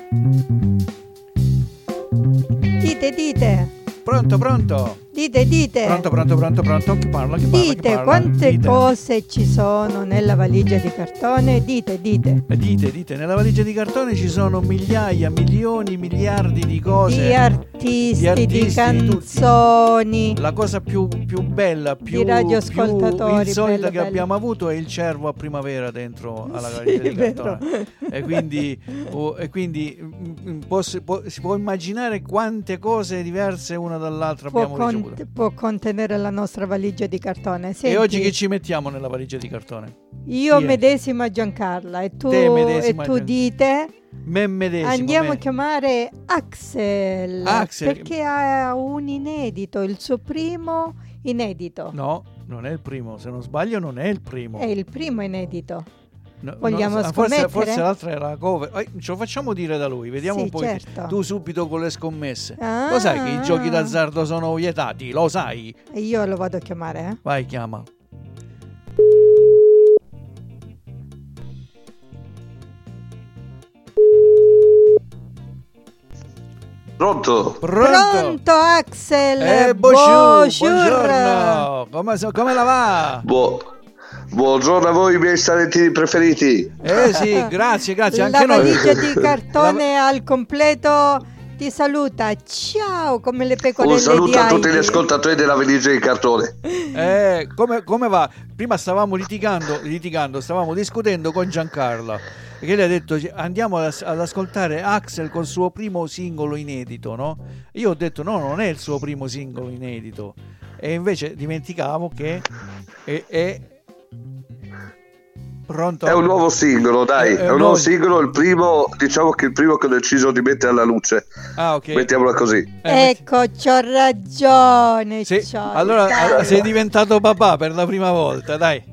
Dite. Pronto. Dite. Pronto. Chi parla? Dite quante cose ci sono nella valigia di cartone. Dite. Dite. Nella valigia di cartone ci sono migliaia, milioni, miliardi di cose. Di artisti, di canzoni. La cosa più bella, di radioascoltatori, più insolita bello, che abbiamo avuto è il cervo a primavera dentro alla valigia di cartone. E quindi si può immaginare quante cose diverse una dall'altra abbiamo ricevuto. Può contenere la nostra valigia di cartone. Senti, e oggi che ci mettiamo nella valigia di cartone? Io medesima Giancarla e tu dite. Andiamo a chiamare Axel perché ha un inedito, il suo primo inedito. No, non è il primo, se non sbaglio non è il primo. È il primo inedito. Vogliamo scommettere? Forse l'altra era la cover. Ce lo facciamo dire da lui, vediamo un po'. Certo. Tu subito con le scommesse. Lo sai che i giochi d'azzardo sono vietati, lo sai? E io lo vado a chiamare, Vai, chiama. Pronto Axel. Buongiorno. Come la va? Buongiorno a voi, i miei salentini preferiti. Sì, grazie anche la noi. valigia di cartone al completo ti saluta. Ciao, come le pecorelle di Heidi. Un saluto a tutti gli ascoltatori della valigia di cartone. Come va? Prima stavamo litigando, stavamo discutendo con Giancarla, perché lei ha detto andiamo ad ascoltare Axel col suo primo singolo inedito, no? Io ho detto no, non è il suo primo singolo inedito, e invece dimenticavo che è pronto? È un nuovo singolo, dai, è un nuovo singolo, il primo che ho deciso di mettere alla luce. Ok. Mettiamola così. Ecco, c'ho ragione. Sì. Allora sei diventato papà per la prima volta, dai.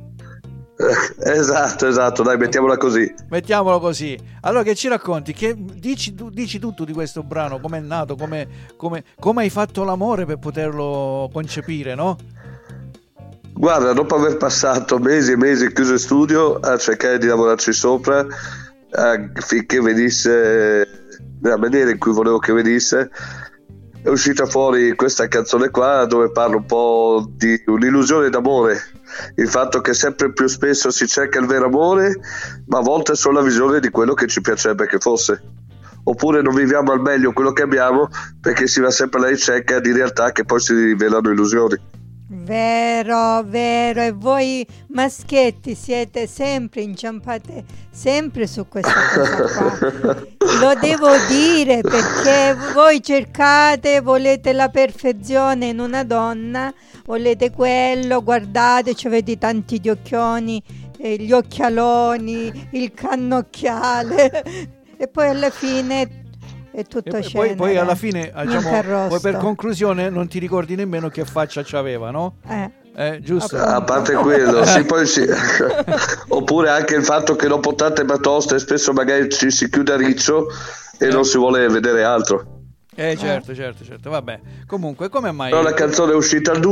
Esatto, dai, mettiamola così. Mettiamolo così. Allora, che ci racconti? Dici tutto di questo brano, com'è nato, come hai fatto l'amore per poterlo concepire, no? Guarda, dopo aver passato mesi e mesi chiuso in studio a cercare di lavorarci sopra finché venisse nella maniera in cui volevo che venisse, è uscita fuori questa canzone qua, dove parlo un po' di un'illusione d'amore, il fatto che sempre più spesso si cerca il vero amore, ma a volte è solo la visione di quello che ci piacerebbe che fosse, oppure non viviamo al meglio quello che abbiamo perché si va sempre alla ricerca di realtà che poi si rivelano illusioni. Vero, e voi maschietti siete sempre inciampate sempre su questa cosa qua. Lo devo dire, perché voi volete la perfezione in una donna, volete quello, guardate, ci avete tanti gli occhioni, gli occhialoni, il cannocchiale e poi alla fine è tutto scena. Poi alla fine, poi per conclusione non ti ricordi nemmeno che faccia c'aveva, no? Giusto? A parte quello, poi sì. Oppure anche il fatto che dopo tante batoste spesso magari ci si chiude a riccio e non si vuole vedere altro. Certo, vabbè. Comunque, come mai? Però la canzone è uscita il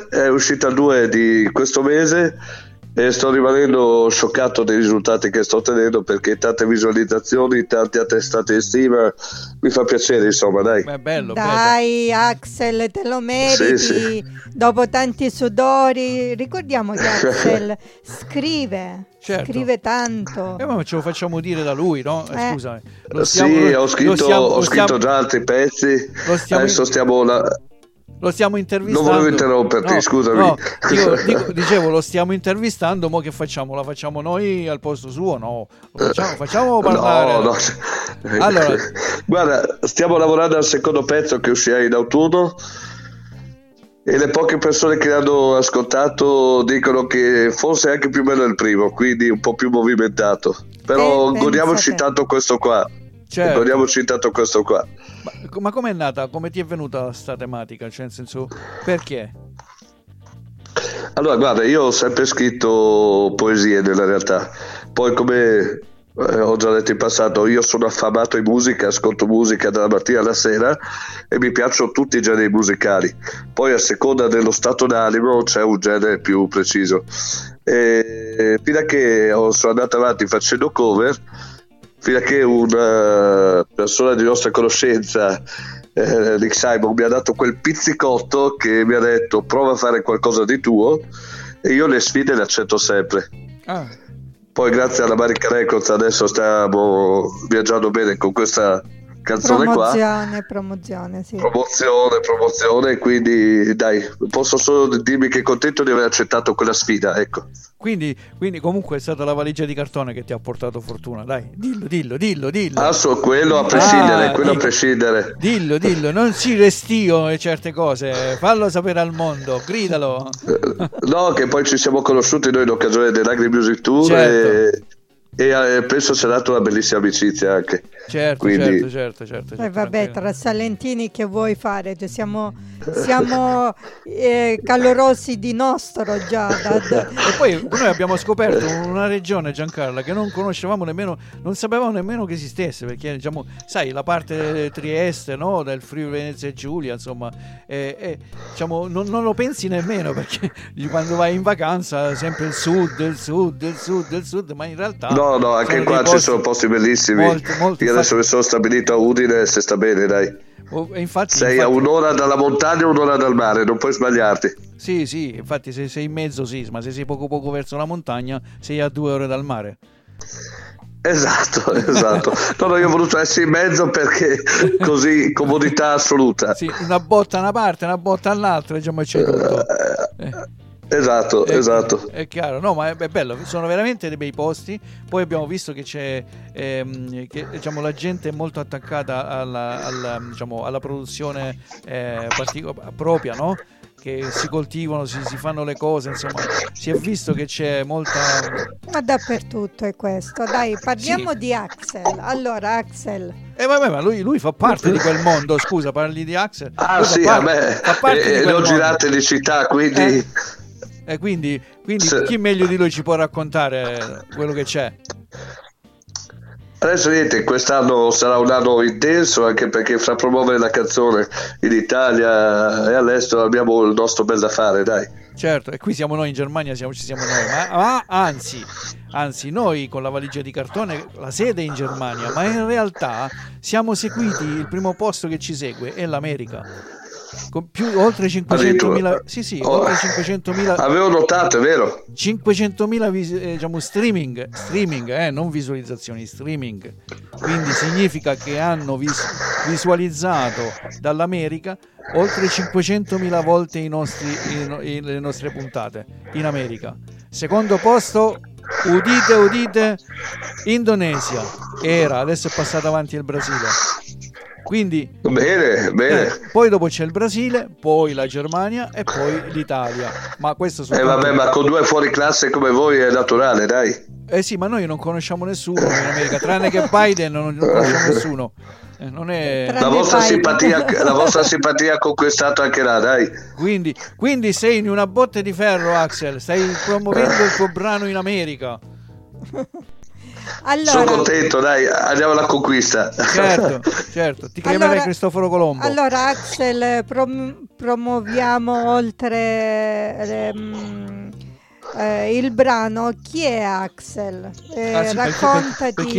2 di questo mese e sto rimanendo scioccato dei risultati che sto ottenendo, perché tante visualizzazioni, tante attestate di stima, mi fa piacere, insomma, dai. Bello. Axel, te lo meriti. Sì. Dopo tanti sudori, ricordiamo che Axel scrive. Certo. Scrive tanto. Ma ce lo facciamo dire da lui, no? Scusami. Ho scritto già altri pezzi. Adesso lo stiamo intervistando. Non volevo interromperti, scusami. No, dicevo, lo stiamo intervistando, mo che facciamo? La facciamo noi al posto suo? No, facciamo parlare. No. Allora, guarda, stiamo lavorando al secondo pezzo che uscirà in autunno e le poche persone che l'hanno ascoltato dicono che forse è anche più bello il primo, quindi un po' più movimentato. Però godiamoci tanto questo qua. Certo. Godiamoci tanto questo qua. Ma com'è nata? Come ti è venuta sta tematica? Cioè, nel senso, perché? Allora, guarda, io ho sempre scritto poesie nella realtà. Poi, come ho già detto in passato, io sono affamato in musica, ascolto musica dalla mattina alla sera e mi piacciono tutti i generi musicali. Poi, a seconda dello stato d'animo, c'è un genere più preciso. E fino a che sono andato avanti facendo cover, fino a che una persona di nostra conoscenza, Nick Simon, mi ha dato quel pizzicotto che mi ha detto prova a fare qualcosa di tuo, e io le sfide le accetto sempre. Poi grazie alla American Records adesso stiamo viaggiando bene con questa canzone promozione, sì. Promozione, quindi dai, posso solo dirmi che contento di aver accettato quella sfida, ecco. Quindi comunque è stata la valigia di cartone che ti ha portato fortuna, dai, dillo. Quello a prescindere, Dillo, non si restio e certe cose, fallo sapere al mondo, gridalo. No, che poi ci siamo conosciuti noi in occasione dell'Agri Music Tour, certo. E penso sia dato una bellissima amicizia anche. Certo. Vabbè, tra salentini che vuoi fare? Cioè, siamo calorosi di nostro già. E poi noi abbiamo scoperto una regione, Giancarla, che non conoscevamo nemmeno, non sapevamo nemmeno che esistesse, perché diciamo, sai, la parte Trieste, no, del Friuli Venezia Giulia, insomma, diciamo, non lo pensi nemmeno, perché quando vai in vacanza sempre il sud, ma in realtà no, anche qua ci sono posti bellissimi. Molti, io adesso mi sono stabilito a Udine, se sta bene, dai. Sei a un'ora dalla montagna e un'ora dal mare, non puoi sbagliarti. Sì, infatti se sei in mezzo sì, ma se sei poco verso la montagna sei a 2 ore dal mare. Esatto. No, io ho voluto essere in mezzo perché così comodità assoluta. Sì, una botta a una parte, una botta all'altra, diciamo, c'è tutto. Esatto. È chiaro, no, ma è bello, sono veramente dei bei posti. Poi abbiamo visto che c'è che diciamo la gente è molto attaccata alla produzione propria, no? Che si coltivano, si fanno le cose, insomma, si è visto che c'è molta. Ma dappertutto è questo. Dai, parliamo di Axel. Allora, Axel. Vabbè, ma lui fa parte di quel mondo, scusa, parli di Axel. Fa parte le ho girate di città, quindi. Quindi chi meglio di lui ci può raccontare quello che c'è? Adesso niente, quest'anno sarà un anno intenso, anche perché fra promuovere la canzone in Italia e all'estero abbiamo il nostro bel da fare, dai. Certo, e qui siamo noi in Germania, ci siamo noi, ma anzi noi con la valigia di cartone la sede è in Germania, ma in realtà siamo seguiti, il primo posto che ci segue è l'America. Con oltre 500.000 oltre 500.000 avevo notato, è vero, 500.000 diciamo streaming, non visualizzazioni, streaming, quindi significa che hanno visualizzato dall'America oltre 500.000 volte le nostre puntate in America. Secondo posto, udite, Indonesia, adesso è passato avanti il Brasile. Quindi bene. Poi dopo c'è il Brasile, poi la Germania e poi l'Italia. Ma questo ma con 2 fuori classe come voi è naturale, dai. Sì, ma noi non conosciamo nessuno in America, tranne che Biden non conosciamo nessuno. Non è la vostra simpatia ha conquistato anche là, dai. Quindi sei in una botte di ferro, Axel, stai promuovendo il tuo brano in America. Allora, sono contento, dai, andiamo alla conquista. Certo, ti chiamerei Cristoforo Colombo. Allora, Axel, promuoviamo oltre il brano. Chi è Axel? Raccontati.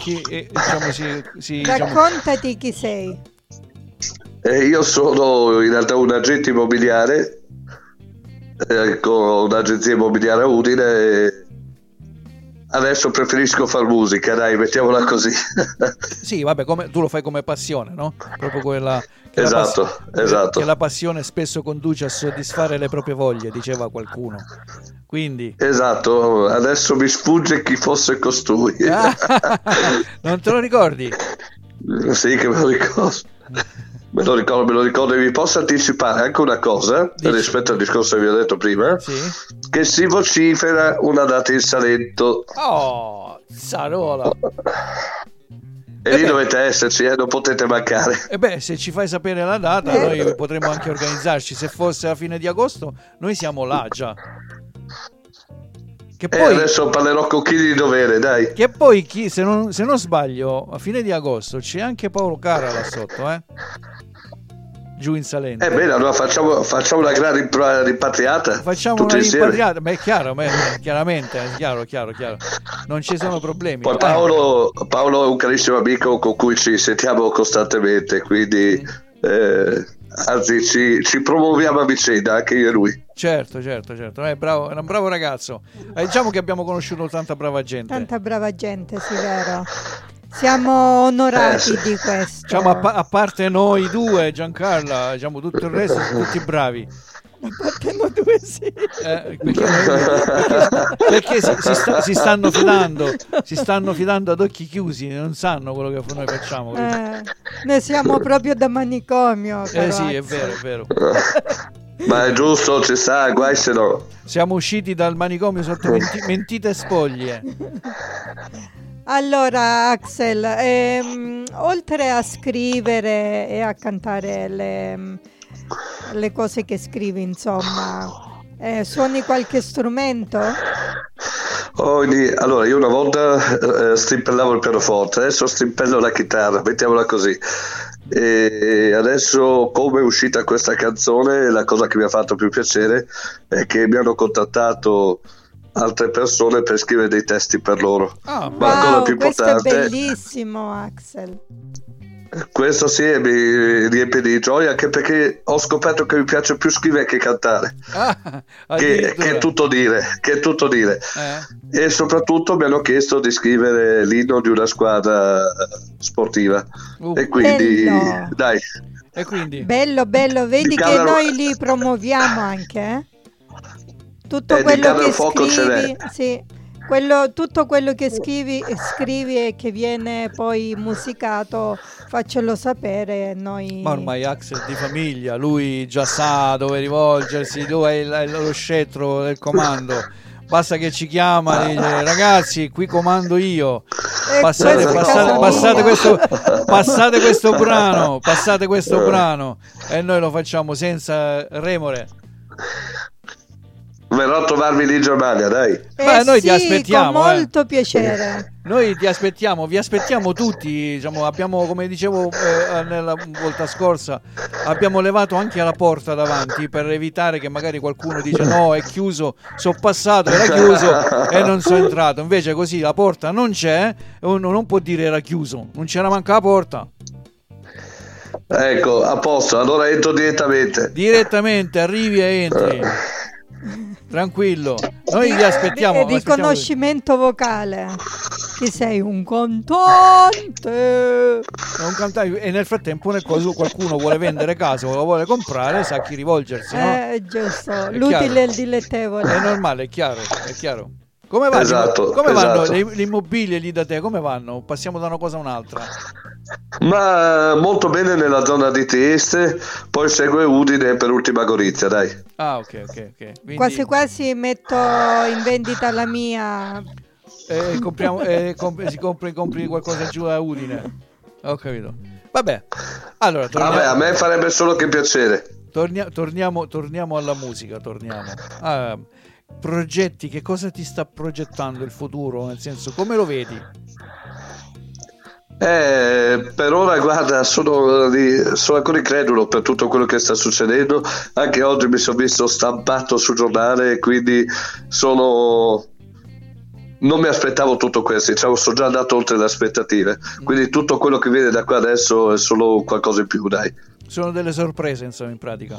Raccontati chi sei. Io sono in realtà un agente immobiliare con un'agenzia immobiliare a Udine. Adesso preferisco far musica, dai, mettiamola così. Sì, vabbè, tu lo fai come passione, no? Proprio quella. Esatto. Che la passione spesso conduce a soddisfare le proprie voglie, diceva qualcuno. Quindi. Esatto, adesso mi sfugge chi fosse costui. Non te lo ricordi? Sì, che me lo ricordo. Me lo ricordo, e vi posso anticipare anche una cosa. Dici. Rispetto al discorso che vi ho detto prima, sì. Che si vocifera una data in Salento. Oh, Sarola. E lì dovete esserci, non potete mancare. Se ci fai sapere la data, noi potremmo anche organizzarci. Se fosse a fine di agosto, noi siamo là già. Che poi, adesso parlerò con chi di dovere, dai. Che poi, se non sbaglio, a fine di agosto c'è anche Paolo Cara là sotto, giù in Salento. Bene, allora facciamo una gran rimpatriata. Facciamo tutti una insieme. rimpatriata, ma è chiaro, chiaramente, chiaro. Non ci sono problemi. Poi Paolo è un carissimo amico con cui ci sentiamo costantemente, quindi anzi ci promuoviamo a vicenda, anche io e lui. Certo, è un bravo ragazzo. Diciamo che abbiamo conosciuto tanta brava gente. Tanta brava gente, sì, vero. Siamo onorati Sì. di questo. Diciamo, a parte noi due, Giancarla, diciamo, tutto il resto sono tutti bravi. A parte noi due, sì. Perché si stanno fidando ad occhi chiusi, non sanno quello che noi facciamo. Noi siamo proprio da manicomio. Però, Sì, è vero. Ma è giusto, ci sta, guai se no. Siamo usciti dal manicomio sotto mentite spoglie. Allora, Axel, oltre a scrivere e a cantare le cose che scrivi, insomma, suoni qualche strumento? Allora, io una volta strimpellavo il pianoforte, adesso strimpello la chitarra, mettiamola così. E adesso, come è uscita questa canzone, la cosa che mi ha fatto più piacere è che mi hanno contattato altre persone per scrivere dei testi per loro. Ah, Ma la cosa più questo importante, è bellissimo, Axel. questo sì, mi riempie di gioia, anche perché ho scoperto che mi piace più scrivere che cantare, che è tutto dire. E soprattutto mi hanno chiesto di scrivere l'inno di una squadra sportiva, e quindi bello. dai. E quindi? Bello, vedi che noi li promuoviamo anche, tutto quello che scrivi, sì, tutto quello che scrivi e che viene poi musicato, faccelo sapere, noi. Ma ormai Axel di famiglia, lui già sa dove rivolgersi, lui è lo scettro del comando. Basta che ci chiama e dice: ragazzi, qui comando io, passate questo brano, e noi lo facciamo senza remore. Verrò a trovarvi lì in Germania, dai. Noi sì, ti aspettiamo, con molto piacere. Noi ti aspettiamo, vi aspettiamo tutti. Diciamo, abbiamo, come dicevo nella volta scorsa, abbiamo levato anche la porta davanti per evitare che magari qualcuno dice: no, è chiuso, sono passato, era chiuso e non sono entrato. Invece così la porta non c'è e uno non può dire era chiuso, non c'era manca la porta. Ecco, a posto, allora entro direttamente, arrivi e entri. Tranquillo, noi vi aspettiamo. Riconoscimento vocale. Che sei un cantante. E nel frattempo qualcuno vuole vendere casa o la vuole comprare, sa a chi rivolgersi, no? Giusto, È l'utile e il dilettevole. È normale, è chiaro. Come vanno, esatto. Vanno le immobilie lì da te? Come vanno? Passiamo da una cosa a un'altra. Ma molto bene nella zona di Trieste, poi segue Udine per ultima Gorizia, dai. Ah, ok. Quindi Quasi metto in vendita la mia. compri qualcosa giù a Udine. Ho capito. Vabbè. Allora, a me farebbe solo che piacere. Torniamo alla musica, progetti, che cosa ti sta progettando il futuro? Nel senso, come lo vedi? Per ora, guarda, sono ancora incredulo per tutto quello che sta succedendo. Anche oggi mi sono visto stampato sul giornale, quindi non mi aspettavo tutto questo, sono già andato oltre le aspettative, quindi tutto quello che viene da qua adesso è solo qualcosa in più, dai. Sono delle sorprese, insomma, in pratica.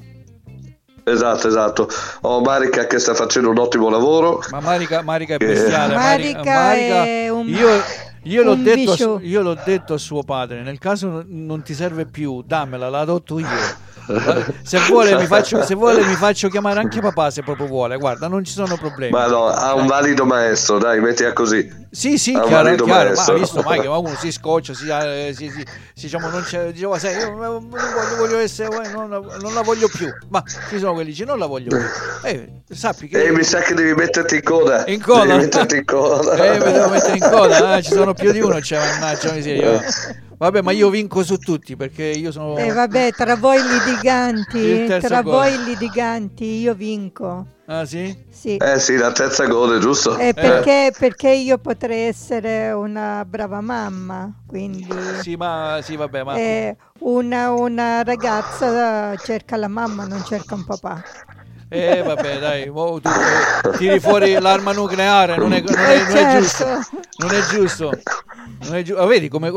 Esatto. Ho Marica che sta facendo un ottimo lavoro. Ma Marica è bestiale. Marica è un io l'ho detto a suo padre: nel caso non ti serve più, dammela, la adotto io. Se vuole mi faccio chiamare anche papà, se proprio vuole. Guarda, non ci sono problemi. Ma no, ha un valido maestro, dai, mettila così. Sì, chiaro. Ma visto mai che uno si scoccia, diciamo, non c'è, diceva, sai, io non voglio essere, non la voglio più. Ma ci sono quelli che dicono: non la voglio più. Sappi che mi sa che devi metterti in coda. Devi metterti in coda. Mi devo mettere in coda. Ci sono più di uno, mannaggia miseria. Vabbè, ma io vinco su tutti perché io sono... vabbè, tra voi Il terzo gol. litiganti, io vinco. Ah, sì? Sì. Sì, la terza gol, giusto? Perché io potrei essere una brava mamma, quindi... Sì, vabbè, ma... una ragazza cerca la mamma, non cerca un papà. Vabbè, dai, tu tiri fuori l'arma nucleare, non è Certo. giusto. Non è giusto. Vedi come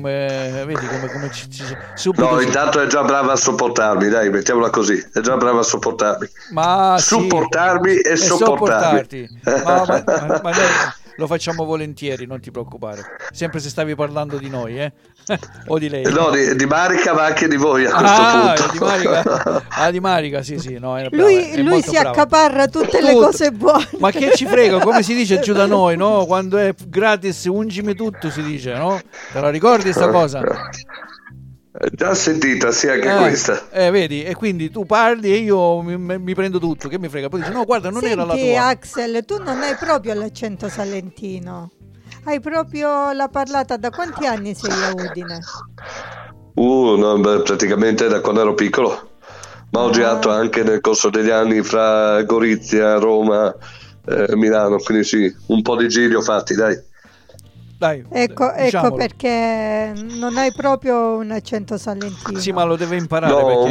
subito. No, intanto è già brava a sopportarmi, dai, mettiamola così. È già brava a sopportarmi. Ma supportarmi sì, e sopportarmi. Ma noi lo facciamo volentieri, non ti preoccupare. Sempre se stavi parlando di noi, o di lei. No, di Marica, ma anche di voi a questo punto. Di Marica, sì, no, lui si accaparra tutte le cose buone. Ma che ci frega, come si dice giù da noi, no? Quando è gratis ungimi tutto, si dice, no? Te la ricordi sta cosa? Già sentita, sì, anche questa. Vedi, e quindi tu parli e io mi prendo tutto, che mi frega? Poi dici, no, guarda, non era la tua. Axel, tu non hai proprio l'accento salentino. Hai proprio la parlata. Da quanti anni sei a Udine? Praticamente da quando ero piccolo. Ma ho girato anche nel corso degli anni fra Gorizia, Roma, Milano, quindi sì, un po' di giri ho fatti, dai. Ecco perché non hai proprio un accento salentino. Sì, ma lo deve imparare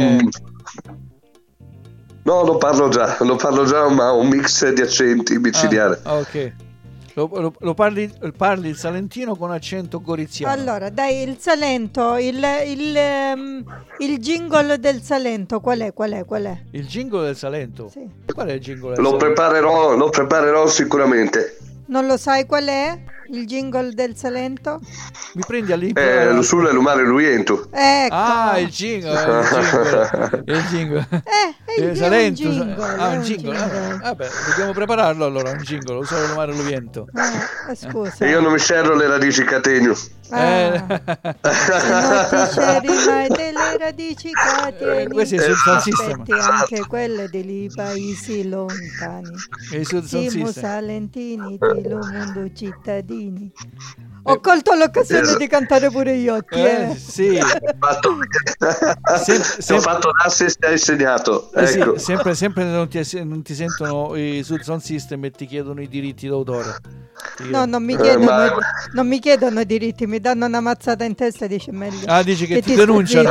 No, lo parlo già, ma un mix di accenti micidiale. Ok. Lo parli il salentino con accento goriziano. Allora, dai, il Salento, il jingle del Salento, qual è? Il jingle del Salento? Sì. Qual è il jingle del Salento? Lo preparerò sicuramente. Non lo sai qual è il jingle del Salento? Mi prendi all'improvviso. Sulle lumare luiento. Ecco. Il jingle. Il jingle. Il Salento. un jingle. Vabbè, dobbiamo prepararlo allora, un jingle, usare lumare luiento. Scusa. E io non mi serro le radici catenio. Non ti sceri mai delle radici cateni. Questi sono Sound System. Anche quelle dei paesi lontani. Siamo salentini di lo mondo cittadini. Ho colto l'occasione di cantare pure io. Sì. Ti ho fatto l'assist e hai segnato. Ecco. Sì, sempre non ti sentono i Sound System e ti chiedono i diritti d'autore. No, non mi chiedono diritti, mi danno una mazzata in testa e dice meglio. Dici che ti denunciano.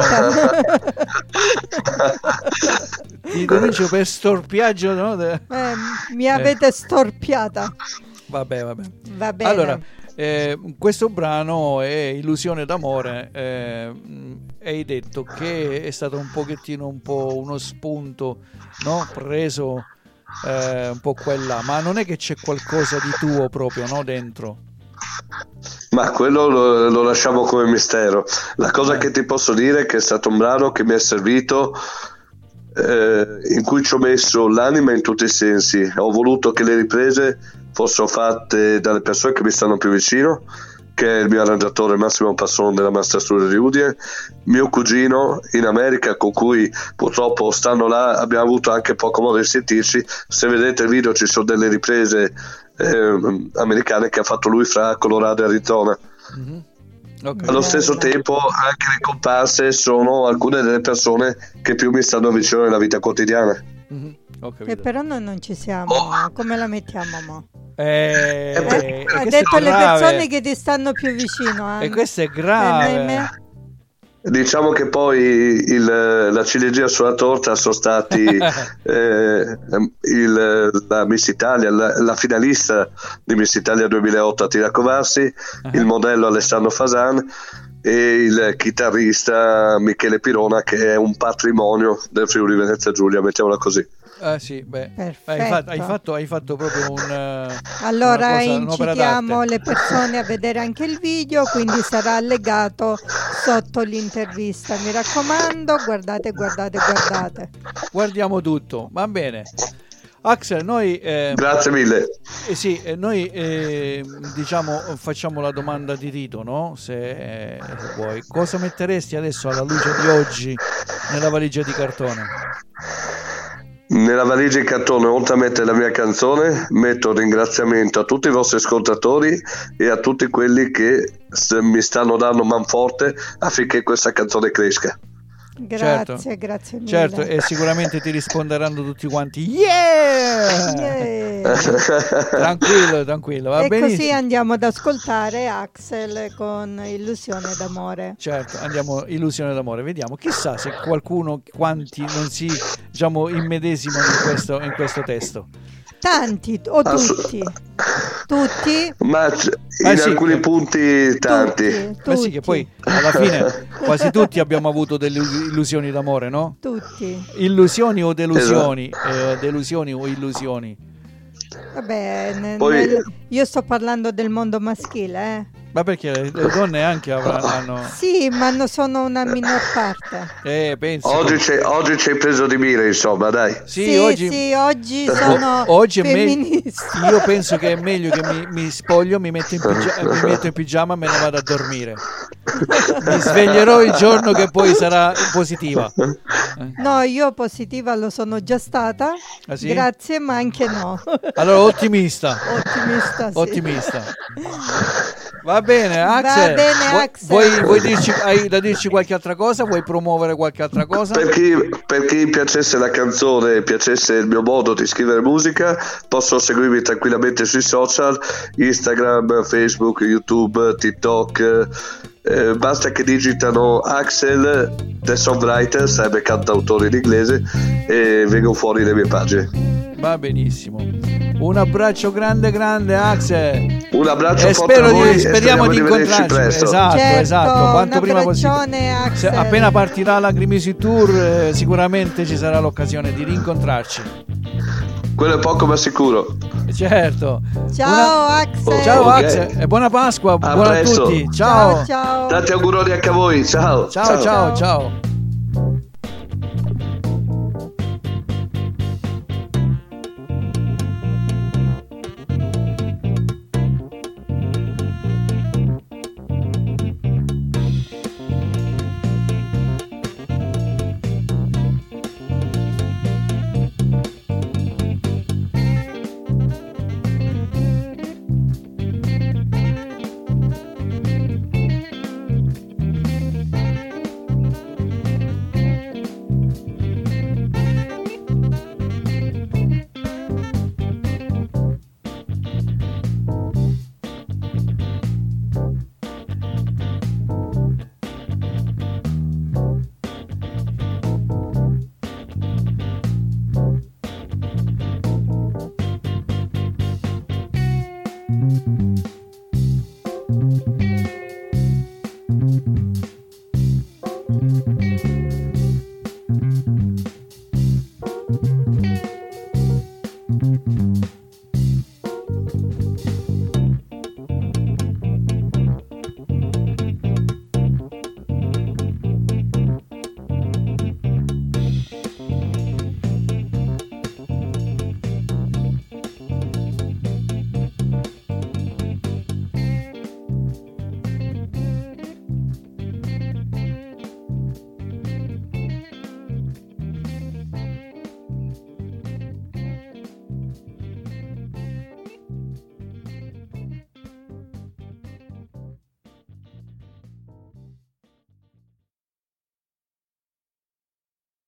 Ti denuncio per storpiaggio, no? Mi avete storpiata. Vabbè. Va bene. Allora, questo brano è Illusione d'amore. Hai detto che è stato un pochettino uno spunto, no? Preso un po' quella, ma non è che c'è qualcosa di tuo proprio, no? Dentro. Ma quello lo lasciamo come mistero. La cosa che ti posso dire è che è stato un brano che mi è servito, in cui ci ho messo l'anima in tutti i sensi. Ho voluto che le riprese fossero fatte dalle persone che mi stanno più vicino, che è il mio arrangiatore Massimo Passon della Master Studio di Udine, mio cugino in America con cui purtroppo stanno là, abbiamo avuto anche poco modo di sentirci. Se vedete il video ci sono delle riprese americane che ha fatto lui fra Colorado e Arizona. Mm-hmm. Okay. Allo stesso tempo anche le comparse sono alcune delle persone che più mi stanno vicino nella vita quotidiana. Mm-hmm. E però noi non ci siamo. Come la mettiamo mo? Ha detto le persone che ti stanno più vicino. E questo è grave. Diciamo che poi la ciliegina sulla torta sono stati la Miss Italia, la finalista di Miss Italia 2008 a Tiracovarsi, il modello Alessandro Fasan e il chitarrista Michele Pirona, che è un patrimonio del Friuli Venezia Giulia, mettiamola così. Sì, beh, hai fatto proprio allora incitiamo le persone a vedere anche il video, quindi sarà allegato sotto l'intervista, mi raccomando, guardate. Guardiamo tutto, va bene. Axel, noi grazie mille. Noi diciamo facciamo la domanda di rito, no? Se vuoi, cosa metteresti adesso alla luce di oggi nella valigia di cartone? Nella valigia in cartone, oltre a mettere la mia canzone, metto un ringraziamento a tutti i vostri ascoltatori e a tutti quelli che mi stanno dando manforte affinché questa canzone cresca. Grazie, grazie mille. Certo, e sicuramente ti risponderanno tutti quanti. Yeah! Tranquillo, va e benissimo. così andiamo ad ascoltare Axel con Illusione d'amore. Certo, andiamo Illusione d'amore. Vediamo, chissà se quanti non si, diciamo, immedesimano in questo testo. Tanti o tutti? Tutti? Ma in alcuni punti tanti. Ma sì, che poi alla fine quasi tutti abbiamo avuto delle illusioni d'amore, no? Tutti. Illusioni o delusioni? Esatto. Delusioni o illusioni? Vabbè, Poi... io sto parlando del mondo maschile, Ma perché le donne anche hanno... Sì, ma sono una minor parte. Pensi. Oggi ci hai preso di mira, insomma, dai. Sì, oggi sono oggi femminista. Io penso che è meglio che mi spoglio, mi metto in pigiama e me ne vado a dormire. Mi sveglierò il giorno che poi sarà positiva. No, io positiva lo sono già stata. Ah, sì? Grazie, ma anche no. Allora, ottimista. Ottimista, sì. Ottimista. Va bene, Axel. Axel. Hai da dirci qualche altra cosa? Vuoi promuovere qualche altra cosa? Per chi piacesse la canzone, piacesse il mio modo di scrivere musica, possono seguirmi tranquillamente sui social, Instagram, Facebook, YouTube, TikTok. Basta che digitano Axel the Songwriter, sarebbe cantautore in inglese, e vengono fuori le mie pagine. Va benissimo. Un abbraccio grande Axel. Un abbraccio forte a voi, speriamo di incontrarci presto. Esatto, Certo, esatto, quanto prima possibile. Axel. Appena partirà la Grimisi Tour, sicuramente ci sarà l'occasione di rincontrarci. Quello è poco ma sicuro. Certo. Ciao Axel. Ciao Axel e buona Pasqua, buona a tutti. Ciao. Ciao. Tanti auguroni anche a voi. Ciao. Ciao.